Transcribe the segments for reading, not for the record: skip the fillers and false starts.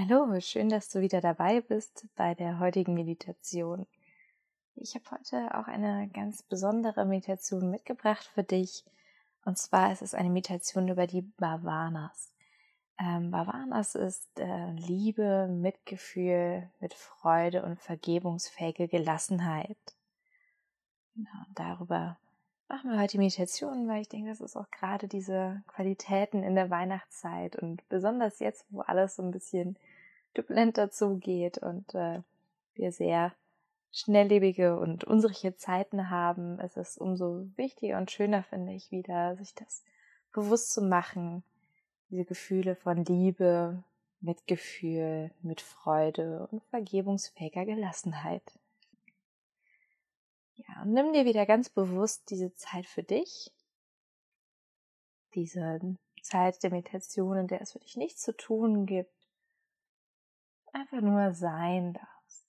Hallo, schön, dass du wieder dabei bist bei der heutigen Meditation. Ich habe heute auch eine ganz besondere Meditation mitgebracht für dich. Und zwar ist es eine Meditation über die Bhavanas. Bhavanas ist Liebe, Mitgefühl, mit Freude und vergebungsfähige Gelassenheit. Genau, und darüber machen wir heute die Meditation, weil ich denke, das ist auch gerade diese Qualitäten in der Weihnachtszeit und besonders jetzt, wo alles so ein bisschen turbulenter zugeht und wir sehr schnelllebige und unsichere Zeiten haben, ist es umso wichtiger und schöner, finde ich, wieder sich das bewusst zu machen, diese Gefühle von Liebe, Mitgefühl, mit Freude und vergebungsfähiger Gelassenheit. Ja, und nimm dir wieder ganz bewusst diese Zeit für dich, diese Zeit der Meditation, in der es für dich nichts zu tun gibt, einfach nur sein darfst.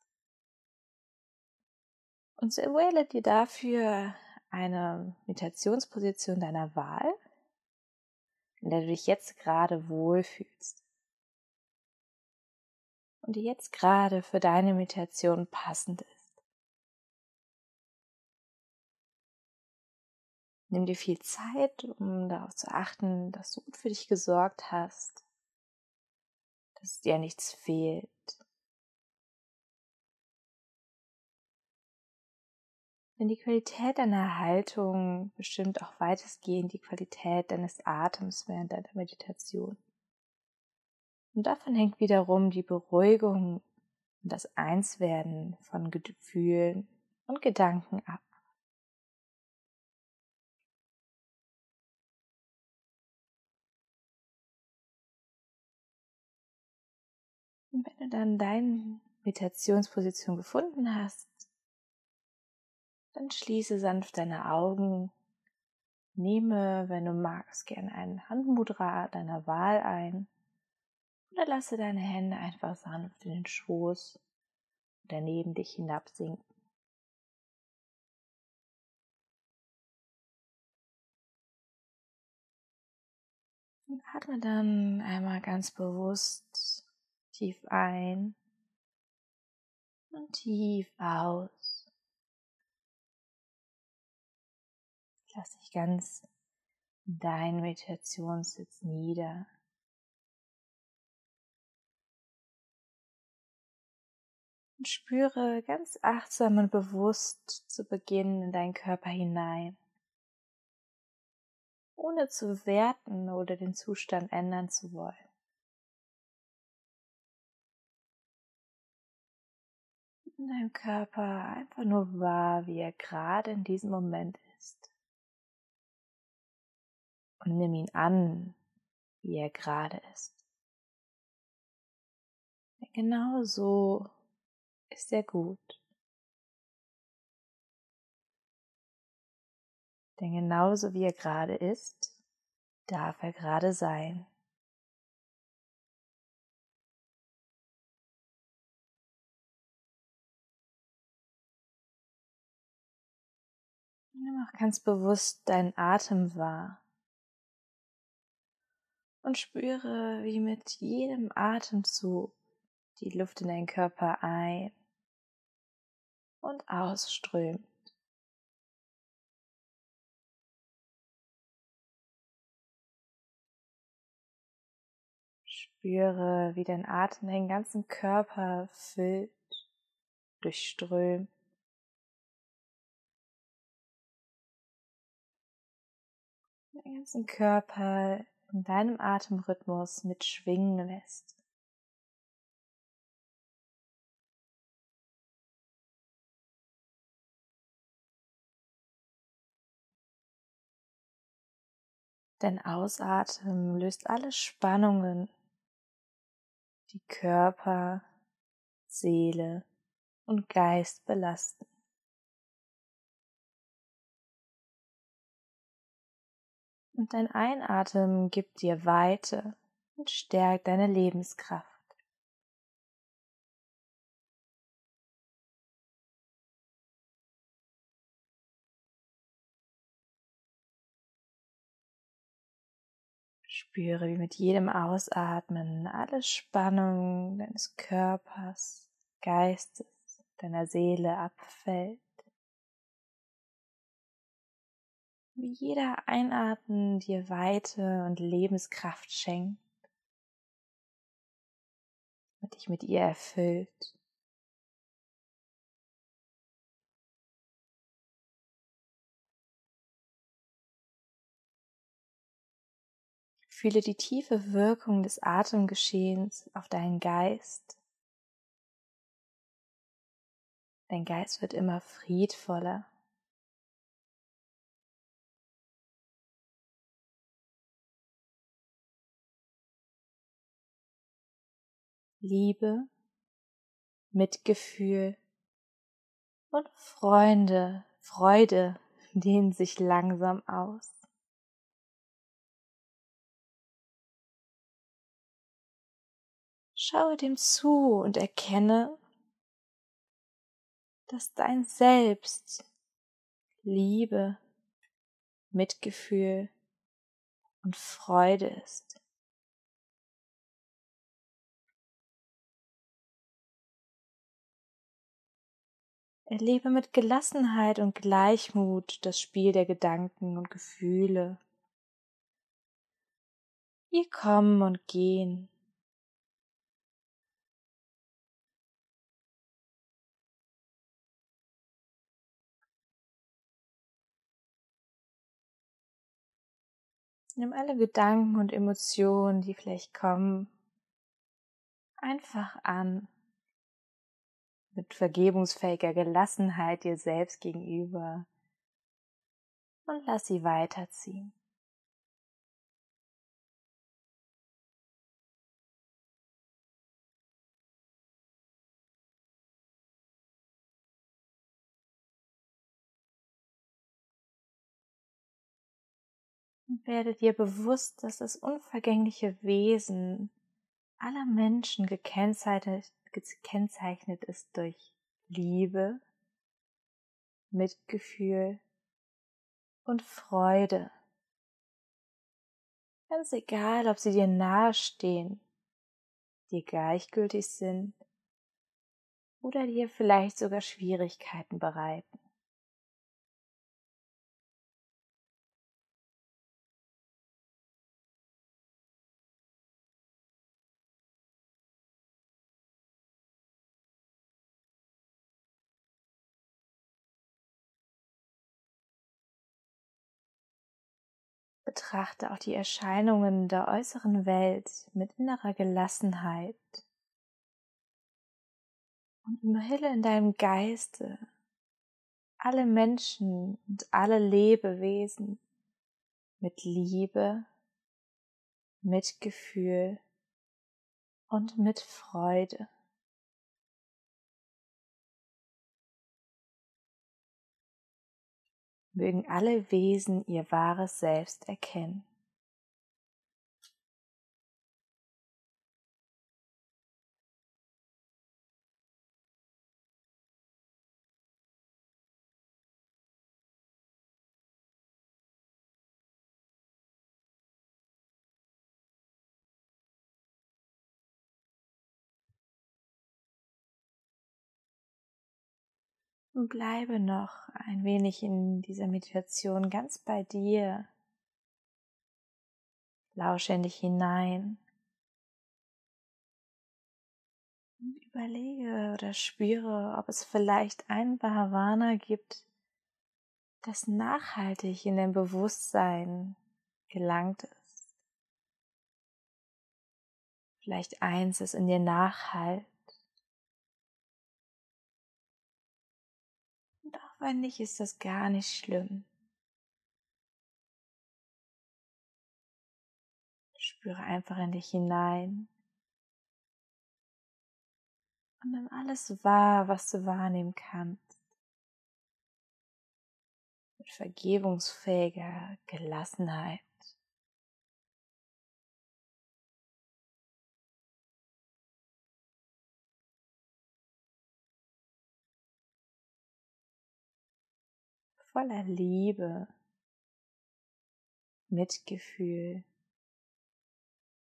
Und so wähle dir dafür eine Meditationsposition deiner Wahl, in der du dich jetzt gerade wohlfühlst und die jetzt gerade für deine Meditation passend ist. Nimm dir viel Zeit, um darauf zu achten, dass du gut für dich gesorgt hast, dass dir nichts fehlt. Denn die Qualität deiner Haltung bestimmt auch weitestgehend die Qualität deines Atems während deiner Meditation. Und davon hängt wiederum die Beruhigung und das Einswerden von Gefühlen und Gedanken ab. Und wenn du dann deine Meditationsposition gefunden hast, dann schließe sanft deine Augen. Nehme, wenn du magst, gerne ein Handmudra deiner Wahl ein oder lasse deine Hände einfach sanft in den Schoß oder neben dich hinabsinken. Und atme dann einmal ganz bewusst tief ein und tief aus. Lass dich ganz in deinen Meditationssitz nieder. Und spüre ganz achtsam und bewusst zu Beginn in deinen Körper hinein, ohne zu werten oder den Zustand ändern zu wollen. In deinem Körper einfach nur wahr, wie er gerade in diesem Moment ist. Und nimm ihn an, wie er gerade ist. Denn genau so ist er gut. Denn genauso wie er gerade ist, darf er gerade sein. Nimm auch ganz bewusst deinen Atem wahr und spüre, wie mit jedem Atemzug die Luft in deinen Körper ein- und ausströmt. Spüre, wie dein Atem deinen ganzen Körper füllt, durchströmt. Den ganzen Körper in deinem Atemrhythmus mitschwingen lässt. Dein Ausatmen löst alle Spannungen, die Körper, Seele und Geist belasten. Und dein Einatmen gibt dir Weite und stärkt deine Lebenskraft. Spüre, wie mit jedem Ausatmen alle Spannung deines Körpers, Geistes, deiner Seele abfällt. Wie jeder Einatmen dir Weite und Lebenskraft schenkt und dich mit ihr erfüllt. Fühle die tiefe Wirkung des Atemgeschehens auf deinen Geist. Dein Geist wird immer friedvoller. Liebe, Mitgefühl und Freude dehnen sich langsam aus. Schaue dem zu und erkenne, dass dein Selbst Liebe, Mitgefühl und Freude ist. Erlebe mit Gelassenheit und Gleichmut das Spiel der Gedanken und Gefühle. Wir kommen und gehen. Nimm alle Gedanken und Emotionen, die vielleicht kommen, einfach an, mit vergebungsfähiger Gelassenheit dir selbst gegenüber, und lass sie weiterziehen. Und werde dir bewusst, dass das unvergängliche Wesen aller Menschen gekennzeichnet ist durch Liebe, Mitgefühl und Freude. Ganz egal, ob sie dir nahestehen, dir gleichgültig sind oder dir vielleicht sogar Schwierigkeiten bereiten. Betrachte auch die Erscheinungen der äußeren Welt mit innerer Gelassenheit und umhülle in deinem Geiste alle Menschen und alle Lebewesen mit Liebe, Mitgefühl und mit Freude. Mögen alle Wesen ihr wahres Selbst erkennen. Und bleibe noch ein wenig in dieser Meditation ganz bei dir. Lausche in dich hinein. Und überlege oder spüre, ob es vielleicht ein Bhavana gibt, das nachhaltig in dein Bewusstsein gelangt ist. Vielleicht eins, das in dir nachhallt. Und auch wenn nicht, ist das gar nicht schlimm. Spüre einfach in dich hinein und nimm alles wahr, was du wahrnehmen kannst. Mit vergebungsfähiger Gelassenheit. Voller Liebe, Mitgefühl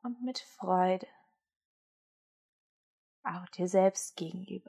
und mit Freude, auch dir selbst gegenüber.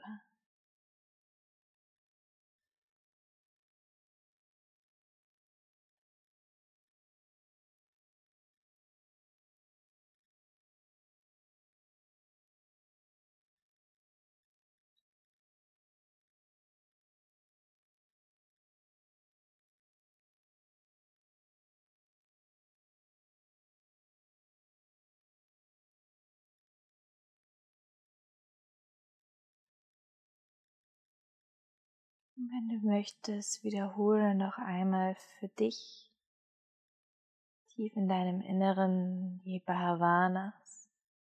Und wenn du möchtest, wiederhole noch einmal für dich tief in deinem Inneren die Bhavanas: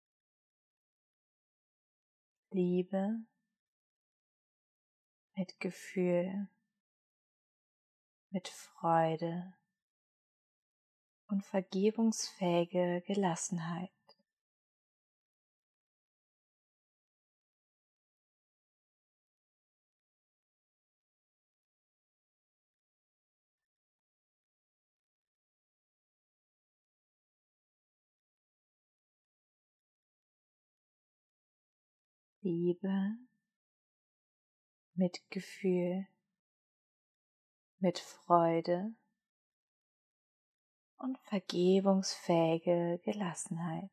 Liebe, Mitgefühl, mit Freude und vergebungsfähige Gelassenheit. Liebe, Mitgefühl, mit Freude und vergebungsfähige Gelassenheit.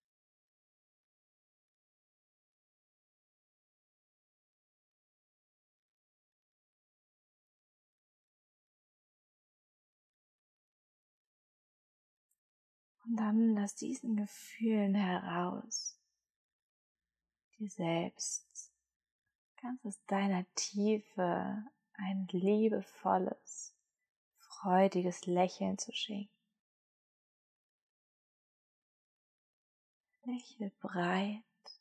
Und dann lass diesen Gefühlen heraus, dir selbst ganz aus deiner Tiefe ein liebevolles, freudiges Lächeln zu schenken. Lächle breit,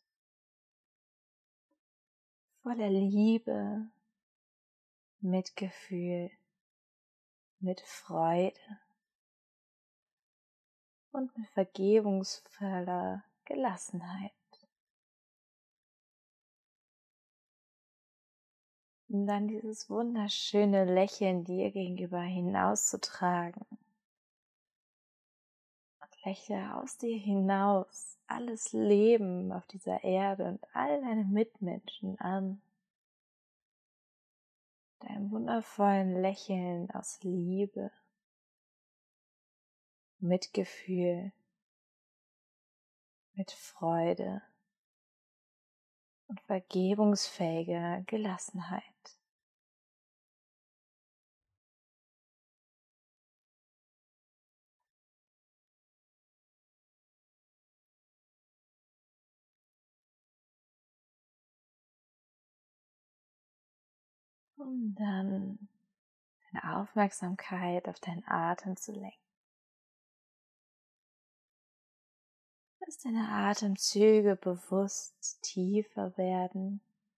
voller Liebe, Mitgefühl, mit Freude und mit vergebungsvoller Gelassenheit. Um dann dieses wunderschöne Lächeln dir gegenüber hinauszutragen. Und lächle aus dir hinaus alles Leben auf dieser Erde und all deine Mitmenschen an. Deinem wundervollen Lächeln aus Liebe, Mitgefühl, mit Freude und vergebungsfähiger Gelassenheit. Um dann deine Aufmerksamkeit auf deinen Atem zu lenken. Lass deine Atemzüge bewusst tiefer werden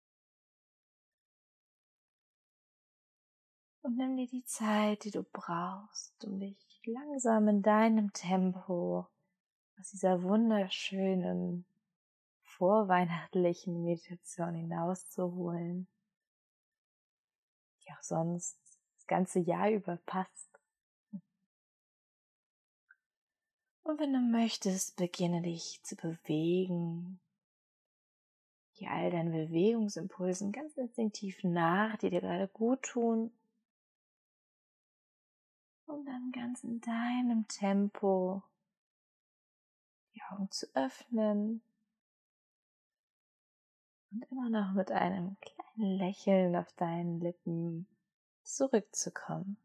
und nimm dir die Zeit, die du brauchst, um dich langsam in deinem Tempo aus dieser wunderschönen vorweihnachtlichen Meditation hinauszuholen, die auch sonst das ganze Jahr über passt. Und wenn du möchtest, beginne dich zu bewegen. Geh all deinen Bewegungsimpulsen ganz instinktiv nach, die dir gerade gut tun. Und dann ganz in deinem Tempo die Augen zu öffnen und immer noch mit einem kleinen Lächeln auf deinen Lippen zurückzukommen.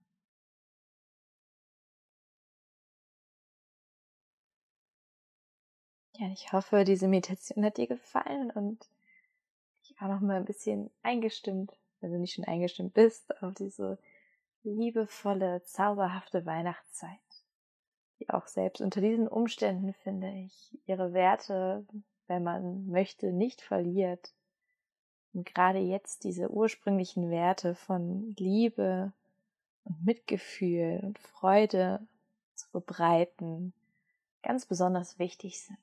Ja, ich hoffe, diese Meditation hat dir gefallen und dich auch noch mal ein bisschen eingestimmt, wenn du nicht schon eingestimmt bist, auf diese liebevolle, zauberhafte Weihnachtszeit, die auch selbst unter diesen Umständen, finde ich, ihre Werte, wenn man möchte, nicht verliert. Und gerade jetzt diese ursprünglichen Werte von Liebe und Mitgefühl und Freude zu verbreiten, ganz besonders wichtig sind.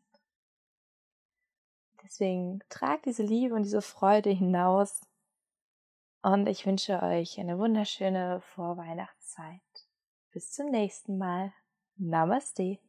Deswegen tragt diese Liebe und diese Freude hinaus und ich wünsche euch eine wunderschöne Vorweihnachtszeit. Bis zum nächsten Mal. Namaste.